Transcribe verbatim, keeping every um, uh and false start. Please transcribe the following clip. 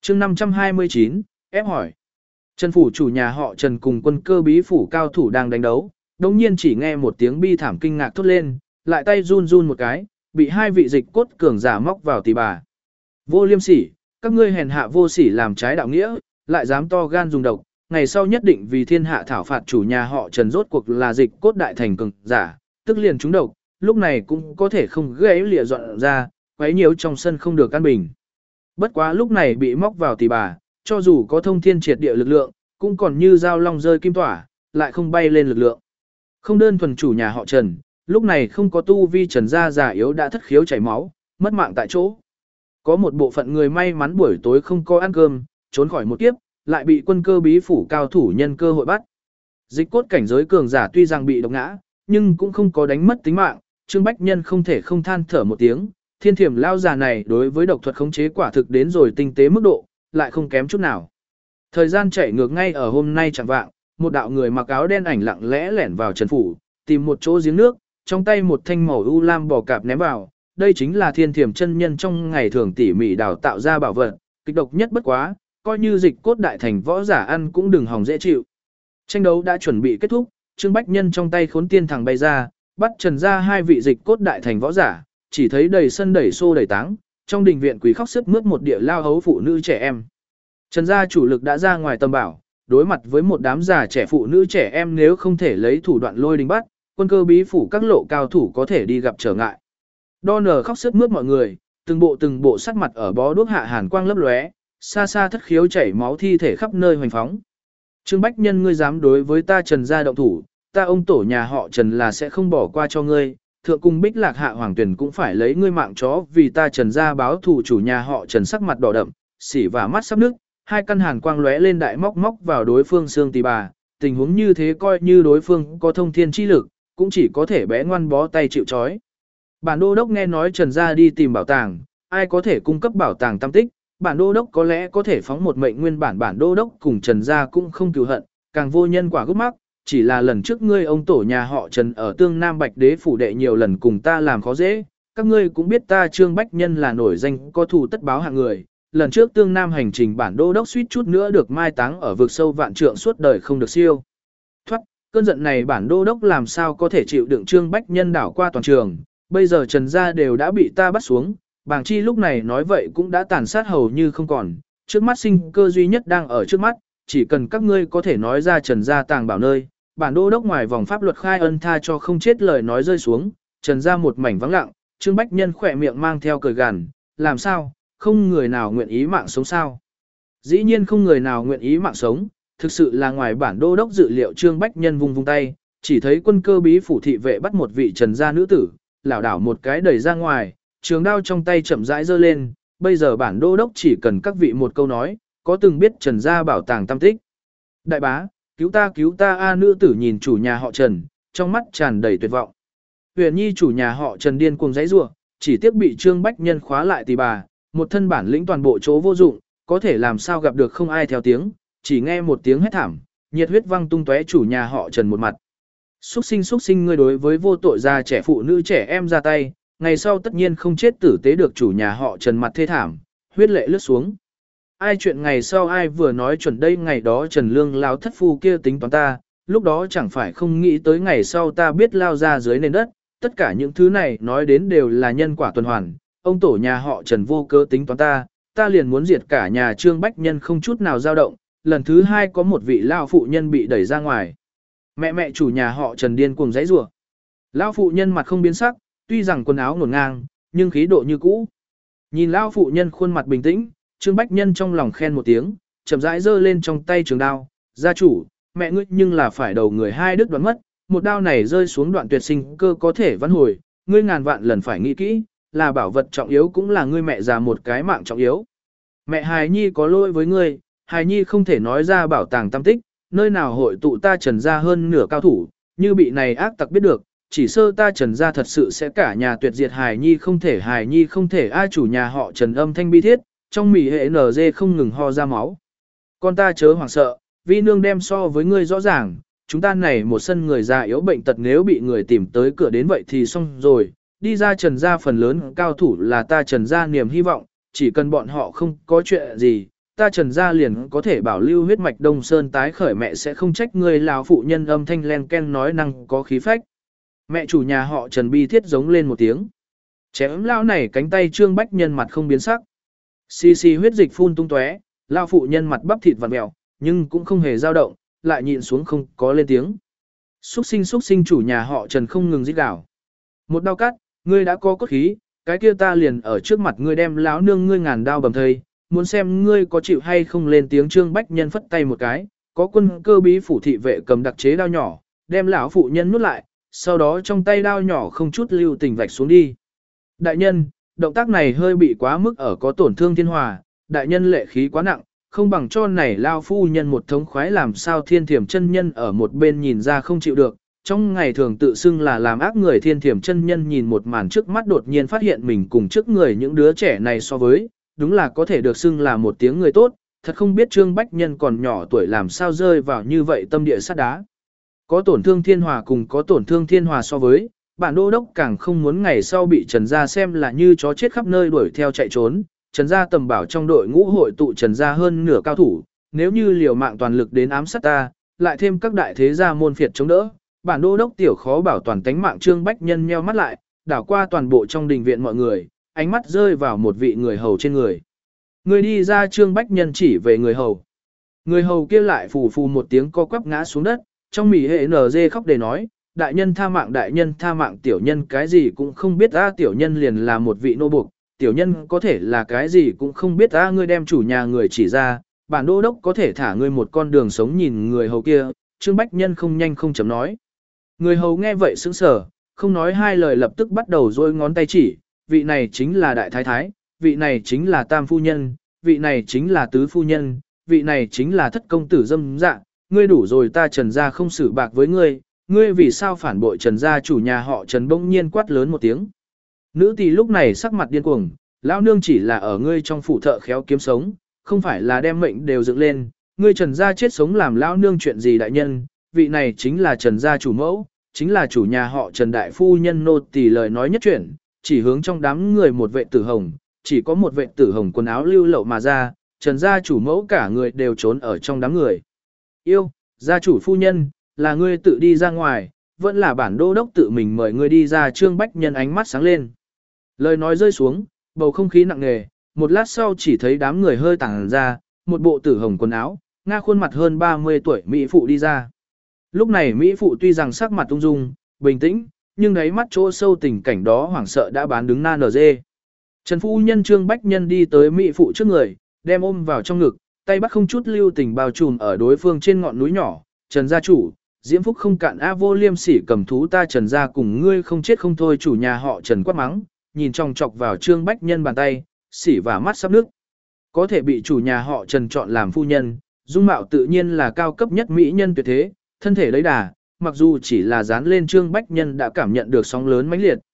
chương năm trăm hai mươi chín, ép hỏi. Trần phủ chủ nhà họ Trần cùng quân cơ bí phủ cao thủ đang đánh đấu, đồng nhiên chỉ nghe một tiếng bi thảm kinh ngạc thốt lên, lại tay run run một cái, bị hai vị dịch cốt cường giả móc vào tỳ bà. Vô liêm sỉ, các ngươi hèn hạ vô sỉ làm trái đạo nghĩa, lại dám to gan dùng độc, ngày sau nhất định vì thiên hạ thảo phạt chủ nhà họ Trần rốt cuộc là dịch cốt đại thành cường giả, tức liền chúng độc, lúc này cũng có thể không gãy lìa dọn ra, quấy nhiễu trong sân không được an bình. Bất quá lúc này bị móc vào tỳ bà, cho dù có thông thiên triệt địa lực lượng, cũng còn như dao long rơi kim tỏa, lại không bay lên lực lượng. Không đơn thuần chủ nhà họ Trần, lúc này không có tu vi Trần gia già yếu đã thất khiếu chảy máu, mất mạng tại chỗ. Có một bộ phận người may mắn buổi tối không có ăn cơm, trốn khỏi một kiếp, lại bị quân cơ bí phủ cao thủ nhân cơ hội bắt. Dịch cốt cảnh giới cường giả tuy rằng bị độc ngã, nhưng cũng không có đánh mất tính mạng, Trương Bách Nhân không thể không than thở một tiếng, thiên thiểm lao già này đối với độc thuật khống chế quả thực đến rồi tinh tế mức độ, lại không kém chút nào. Thời gian chạy ngược ngay ở hôm nay chẳng vạng, một đạo người mặc áo đen ảnh lặng lẽ lẻn vào Trần phủ, tìm một chỗ giếng nước, trong tay một thanh màu u lam bò cạp ném vào, đây chính là thiên thiểm chân nhân trong ngày thường tỉ mỉ đào tạo ra bảo vật, kịch độc nhất bất quá, coi như dịch cốt đại thành võ giả ăn cũng đừng hòng dễ chịu. Tranh đấu đã chuẩn bị kết thúc, Trương Bách Nhân trong tay khốn tiên thẳng bay ra, bắt Trần ra hai vị dịch cốt đại thành võ giả, chỉ thấy đầy sân đẩy xô đẩy táng, trong đình viện quỷ khóc sướt mướt một địa lao hấu phụ nữ trẻ em. Trần gia chủ lực đã ra ngoài tầm bảo, đối mặt với một đám già trẻ phụ nữ trẻ em nếu không thể lấy thủ đoạn lôi đình bắt, quân cơ bí phủ các lộ cao thủ có thể đi gặp trở ngại. Đo nở khóc sướt mướt mọi người, từng bộ từng bộ sắc mặt ở bó đuốc hạ hàn quang lấp lóe, xa xa thất khiếu chảy máu thi thể khắp nơi hoành phóng. Trương Bách Nhân, ngươi dám đối với ta Trần gia động thủ, ta ông tổ nhà họ Trần là sẽ không bỏ qua cho ngươi, thượng cung Bích Lạc Hạ Hoàng Tuyển cũng phải lấy ngươi mạng chó vì ta Trần gia báo thù. Chủ nhà họ Trần sắc mặt đỏ đậm, xỉ và mắt sắp nước, hai căn hàn quang lóe lên đại móc móc vào đối phương xương tỳ bà, tình huống như thế coi như đối phương có thông thiên chi lực, cũng chỉ có thể bé ngoan bó tay chịu trói. Bản đô đốc nghe nói Trần gia đi tìm bảo tàng, ai có thể cung cấp bảo tàng tam tích, bản đô đốc có lẽ có thể phóng một mệnh nguyên bản. Bản đô đốc cùng Trần gia cũng không cừu hận, càng vô nhân quả gốc mắc, chỉ là lần trước ngươi ông tổ nhà họ Trần ở Tương Nam Bạch Đế phủ đệ nhiều lần cùng ta làm khó dễ, các ngươi cũng biết ta Trương Bách Nhân là nổi danh có thù tất báo hạng người, lần trước Tương Nam hành trình bản đô đốc suýt chút nữa được mai táng ở vực sâu vạn trượng suốt đời không được siêu thoát, cơn giận này bản đô đốc làm sao có thể chịu đựng. Trương Bách Nhân đảo qua toàn trường, bây giờ Trần gia đều đã bị ta bắt xuống, Bàng Chi lúc này nói vậy cũng đã tàn sát hầu như không còn, trước mắt sinh cơ duy nhất đang ở trước mắt, chỉ cần các ngươi có thể nói ra Trần gia tàng bảo nơi, bản đô đốc ngoài vòng pháp luật khai ân tha cho không chết. Lời nói rơi xuống, Trần gia một mảnh vắng lặng, Trương Bách Nhân khỏe miệng mang theo cười gằn, làm sao, không người nào nguyện ý mạng sống sao? Dĩ nhiên không người nào nguyện ý mạng sống, thực sự là ngoài bản đô đốc dự liệu. Trương Bách Nhân vung vung tay, chỉ thấy quân cơ bí phủ thị vệ bắt một vị Trần gia nữ tử, lảo đảo một cái đẩy ra ngoài, trường đao trong tay chậm rãi giơ lên, bây giờ bản đô đốc chỉ cần các vị một câu nói, có từng biết Trần gia bảo tàng tam tích. Đại bá, cứu ta cứu ta a. Nữ tử nhìn chủ nhà họ Trần, trong mắt tràn đầy tuyệt vọng. Huyền Nhi chủ nhà họ Trần điên cuồng giãy giụa, chỉ tiếc bị Trương Bách Nhân khóa lại tỳ bà, một thân bản lĩnh toàn bộ chỗ vô dụng, có thể làm sao gặp được không ai theo tiếng, chỉ nghe một tiếng hét thảm, nhiệt huyết văng tung tóe. Chủ nhà họ Trần một mặt xúc sinh xúc sinh, ngươi đối với vô tội già trẻ phụ nữ trẻ em ra tay, ngày sau tất nhiên không chết tử tế được. Chủ nhà họ Trần mặt thê thảm, huyết lệ lướt xuống. Ai chuyện ngày sau ai vừa nói chuẩn đây, ngày đó Trần Lương lao thất phu kia tính toán ta, lúc đó chẳng phải không nghĩ tới ngày sau ta biết lao ra dưới nền đất, tất cả những thứ này nói đến đều là nhân quả tuần hoàn. Ông tổ nhà họ Trần vô cớ tính toán ta, ta liền muốn diệt cả nhà. Trương Bách Nhân không chút nào dao động, lần thứ hai có một vị lao phụ nhân bị đẩy ra ngoài. Mẹ mẹ chủ nhà họ Trần điên cuồng giãy giụa. Lao phụ nhân mặt không biến sắc, tuy rằng quần áo ngổn ngang, nhưng khí độ như cũ. Nhìn lao phụ nhân khuôn mặt bình tĩnh, Trương Bách Nhân trong lòng khen một tiếng, chậm rãi giơ lên trong tay trường đao, gia chủ, mẹ ngươi nhưng là phải đầu người hai đứt đoán mất, một đao này rơi xuống đoạn tuyệt sinh cơ có thể vãn hồi, ngươi ngàn vạn lần phải nghĩ kỹ, là bảo vật trọng yếu cũng là ngươi mẹ già một cái mạng trọng yếu. Mẹ hài nhi có lỗi với ngươi, hài nhi không thể nói ra bảo tàng tam tích, nơi nào hội tụ ta Trần gia hơn nửa cao thủ, như bị này ác tặc biết được, chỉ sơ ta Trần gia thật sự sẽ cả nhà tuyệt diệt. Hài nhi không thể, hài nhi không thể. Ai chủ nhà họ Trần âm thanh bi thiết, trong mỉ hệ nở dê không ngừng ho ra máu. Con ta chớ hoảng sợ, vi nương đem so với ngươi rõ ràng, chúng ta này một sân người già yếu bệnh tật nếu bị người tìm tới cửa đến vậy thì xong rồi, đi ra Trần gia phần lớn cao thủ là ta Trần gia niềm hy vọng, chỉ cần bọn họ không có chuyện gì, ta Trần gia liền có thể bảo lưu huyết mạch Đông Sơn tái khởi, mẹ sẽ không trách ngươi lão phụ nhân âm thanh len ken nói năng có khí phách. Mẹ chủ nhà họ Trần bi thiết giống lên một tiếng. Chém lão này cánh tay Trương Bách Nhân mặt không biến sắc. Xì xì huyết dịch phun tung tóe, lão phụ nhân mặt bắp thịt vặn mèo, nhưng cũng không hề dao động, lại nhịn xuống không có lên tiếng. Xúc sinh xúc sinh chủ nhà họ Trần không ngừng rít gào. Một đao cắt, ngươi đã có cốt khí, cái kia ta liền ở trước mặt ngươi đem lão nương ngươi ngàn đao bầm thây, muốn xem ngươi có chịu hay không lên tiếng. Trương Bách Nhân phất tay một cái, có quân cơ bí phủ thị vệ cầm đặc chế đao nhỏ, đem lão phụ nhân nuốt lại, sau đó trong tay đao nhỏ không chút lưu tình vạch xuống đi. Đại nhân, động tác này hơi bị quá mức ở có tổn thương thiên hòa, đại nhân lệ khí quá nặng, không bằng cho này lao phu nhân một thống khoái. Làm sao Thiên Thiểm chân nhân ở một bên nhìn ra không chịu được, trong ngày thường tự xưng là làm ác người Thiên Thiểm chân nhân nhìn một màn trước mắt đột nhiên phát hiện mình cùng trước người những đứa trẻ này so với, đúng là có thể được xưng là một tiếng người tốt, thật không biết Trương Bách Nhân còn nhỏ tuổi làm sao rơi vào như vậy tâm địa sắt đá. Có tổn thương thiên hòa cùng có tổn thương thiên hòa so với, bản đô đốc càng không muốn ngày sau bị Trần gia xem là như chó chết khắp nơi đuổi theo chạy trốn. Trần gia tầm bảo trong đội ngũ hội tụ Trần gia hơn nửa cao thủ, nếu như liều mạng toàn lực đến ám sát ta, lại thêm các đại thế gia môn phiệt chống đỡ, bản đô đốc tiểu khó bảo toàn tánh mạng. Trương Bách Nhân nheo mắt lại, đảo qua toàn bộ trong đình viện mọi người, ánh mắt rơi vào một vị người hầu trên người. Người đi ra. Trương Bách Nhân chỉ về người hầu. Người hầu kia lại phù phù một tiếng co quắp ngã xuống đất, trong mỉ hệ nở dê khóc để nói, đại nhân tha mạng, đại nhân tha mạng. Tiểu nhân cái gì cũng không biết a, tiểu nhân liền là một vị nô buộc, tiểu nhân có thể là cái gì cũng không biết a. Ngươi đem chủ nhà người chỉ ra, bản đô đốc có thể thả ngươi một con đường sống. Nhìn người hầu kia, Trương Bách Nhân không nhanh không chậm nói. Người hầu nghe vậy sững sờ, không nói hai lời lập tức bắt đầu dôi ngón tay chỉ, vị này chính là đại thái thái, vị này chính là tam phu nhân, vị này chính là tứ phu nhân, vị này chính là thất công tử dâm dạ. Ngươi đủ rồi, ta Trần gia không xử bạc với ngươi, ngươi vì sao phản bội Trần gia? Chủ nhà họ Trần bỗng nhiên quát lớn một tiếng. Nữ tỳ lúc này sắc mặt điên cuồng, lão nương chỉ là ở ngươi trong phủ thợ khéo kiếm sống, không phải là đem mệnh đều dựng lên, ngươi Trần gia chết sống làm lão nương chuyện gì? Đại nhân, vị này chính là Trần gia chủ mẫu, chính là chủ nhà họ Trần đại phu nhân. Nô tỳ lời nói nhất chuyển, chỉ hướng trong đám người một vệ tử hồng, chỉ có một vệ tử hồng quần áo lưu lậu mà ra, Trần gia chủ mẫu cả người đều trốn ở trong đám người. Yêu, gia chủ phu nhân, là ngươi tự đi ra ngoài, vẫn là bản đô đốc tự mình mời ngươi đi ra? Trương Bách Nhân ánh mắt sáng lên. Lời nói rơi xuống, bầu không khí nặng nề, một lát sau chỉ thấy đám người hơi tàng ra, một bộ tử hồng quần áo, nga khuôn mặt hơn ba mươi tuổi Mỹ phụ đi ra. Lúc này Mỹ phụ tuy rằng sắc mặt ung dung, bình tĩnh, nhưng đáy mắt chỗ sâu tình cảnh đó hoảng sợ đã bán đứng na nở dê. Trần phu nhân. Trương Bách Nhân đi tới Mỹ phụ trước người, đem ôm vào trong ngực, tay bắt không chút lưu tình bao trùm ở đối phương trên ngọn núi nhỏ. Trần gia chủ, diễm phúc không cạn a, vô liêm sỉ cầm thú, ta Trần gia cùng ngươi không chết không thôi. Chủ nhà họ Trần quát mắng, nhìn trong chọc vào Trương Bách Nhân bàn tay, sỉ và mắt sắp nước. Có thể bị chủ nhà họ Trần chọn làm phu nhân, dung mạo tự nhiên là cao cấp nhất mỹ nhân tuyệt thế, thân thể lấy đà, mặc dù chỉ là dán lên. Trương Bách Nhân đã cảm nhận được sóng lớn mãnh liệt,